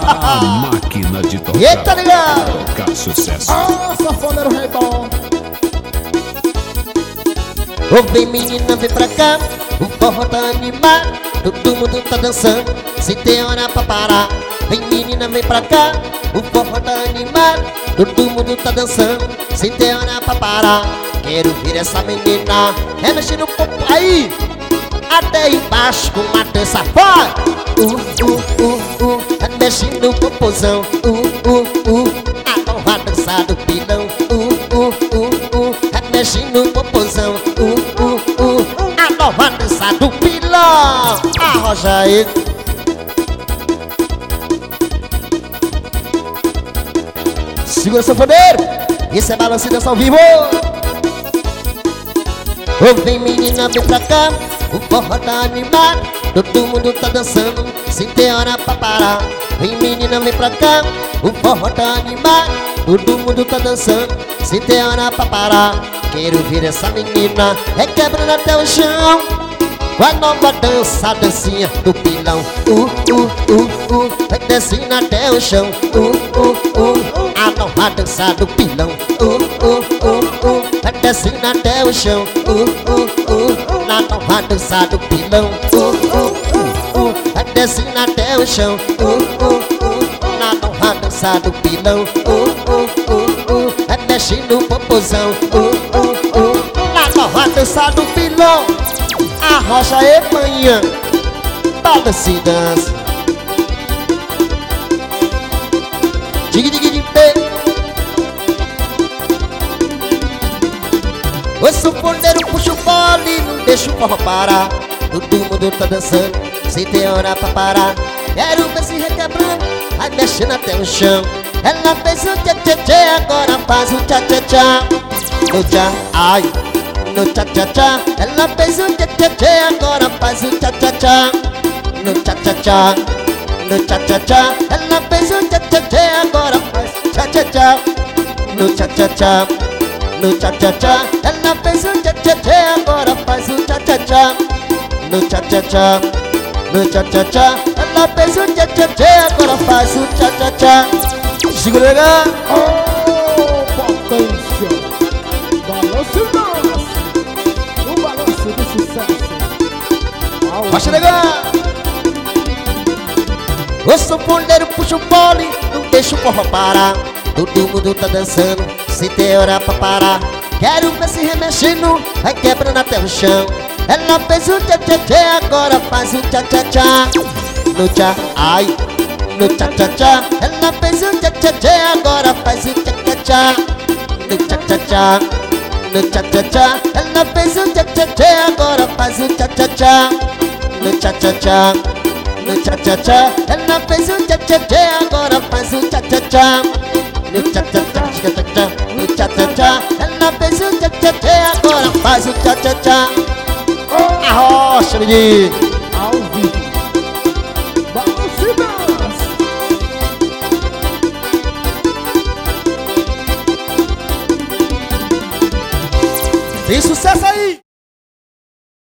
A máquina de tocar. Eita, ligado! Tocar sucesso. Ah, sanfoneiro rei bom. Ô, vem menina, vem pra cá. O forró tá animado, todo mundo tá dançando, sem ter hora pra parar. Vem menina, vem pra cá. O forró tá animado, todo mundo tá dançando, sem ter hora pra parar. Quero ver essa menina remexendo o corpo aí, até embaixo com uma dança forte. Remexendo o popozão. A nova dança do pilão. Remexendo o popozão. A nova dança do pilão. Arroja aí. Segura sanfoneiro, isso é balanço e dança ao vivo. Ô, vem menina, vem pra cá. O forró tá animado, todo mundo tá dançando, sem ter hora pra parar. Vem menina, vem pra cá. O forró tá animado, todo mundo tá dançando, sem ter hora pra parar. Quero ver essa menina requebrando até o chão, com a nova dança, a dancinha do pilão. Vai descendo até o chão. A nova dança do pilão. Vai descendo até o chão. Na nova dança do pilão. Vai descendo até o chão. Na nova dança do pilão. Vai mexendo o popozão. Na nova dança do pilão. Arrocha e manhã, balança e dança. Dig dig dig pé. O sanfoneiro puxa o fole, não deixa o forró parar. Todo mundo tá dançando, sem ter hora pra parar. Quero ver se requebrando, vai mexendo até o chão. Ela fez o tchê tchê tchê, agora faz o tchá tchá tchá. No tchá, ai, no tchá tchá tchá. Ela fez o tchê tchê tchê, agora faz o tchá tchá tchá. No tchá tchá tchá, no tchá tchá tchá. Ela fez o tchê tchê tchê, agora faz o tchá tchá tchá. No tchá tchá tchá, no tchá tchá tchá. Ela fez o tchê tchê tchê, agora faz o tchá tchá tchá. No tchá tchá tchá, no tchá tchá tchá. Ela fez o tchê tchê tchê, agora faz o tchá tchá tchá. Segura legal. Oh, potência. Balanço e dança. O balanço do sucesso. Baixa legal. O sanfoneiro puxa o fole, não deixa o forró parar. Todo mundo tá dançando, sem ter hora pra parar. Quero ver se remexendo, vai quebrando até o chão. Ela fez o tchá tchá tchá, agora faz o tchá tchá tchá. No tchá, ai, no tchá tchá tchá. Ela fez o tchá tchá tchá, agora faz o tchá tchá tchá. No tchá tchá tchá, no tchá tchá tchá. Ela fez o tchá tchá tchá, agora faz o tchá tchá tchá. No tchá tchá tchá, no tchá tchá tchá. Ela fez o tchá tchá tchá, agora faz o tchá tchá tchá. No tchá tchá tchá, tchá tchá tchá, no tchá tchá tchá. Ela fez o tchá tchá tchá, agora faz o tchá tchá tchá. Arrocha, menino.